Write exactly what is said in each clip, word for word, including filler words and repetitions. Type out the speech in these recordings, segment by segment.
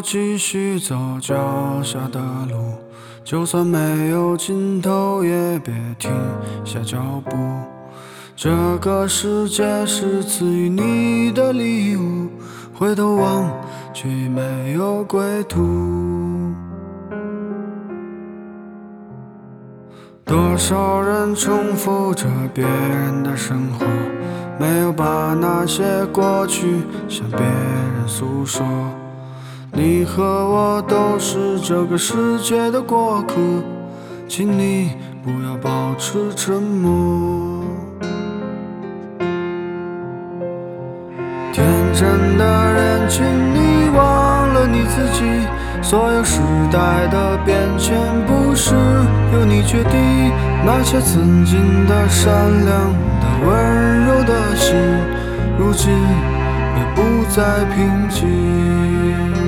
继续走脚下的路，就算没有尽头，也别停下脚步。这个世界是赐予你的礼物，回头望却没有归途。多少人重复着别人的生活，没有把那些过去向别人诉说。你和我都是这个世界的过客，请你不要保持沉默。天真的人，请你忘了你自己，所有时代的变迁不是由你决定，那些曾经的善良的温柔的心，如今也不再平静。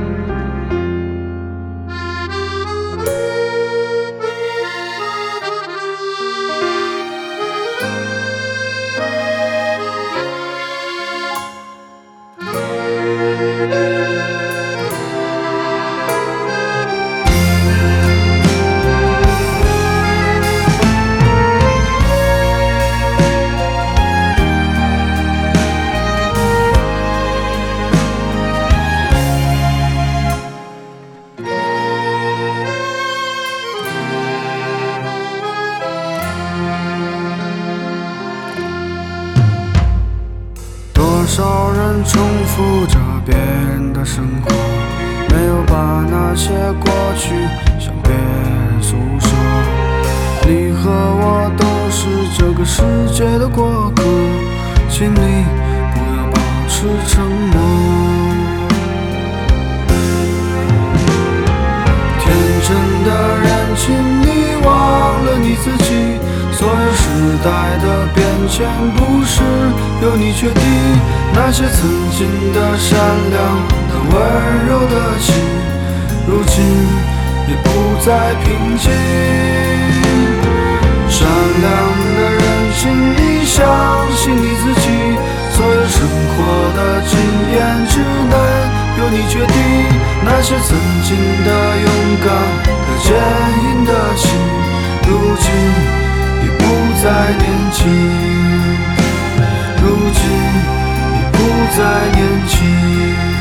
多少人重复着别人的生活，没有把那些过去向别人诉说。你和我都是这个世界的过客，请你不要保持沉默。天真的人，请你忘了你自己，所有时代的变迁不是由你决定，那些曾经的善良的温柔的心，如今也不再平静。善良的人，请你相信你自己，所有生活的经验只能由你决定，那些曾经的勇敢的坚硬的心，如今已不再年轻，如今已不再年轻。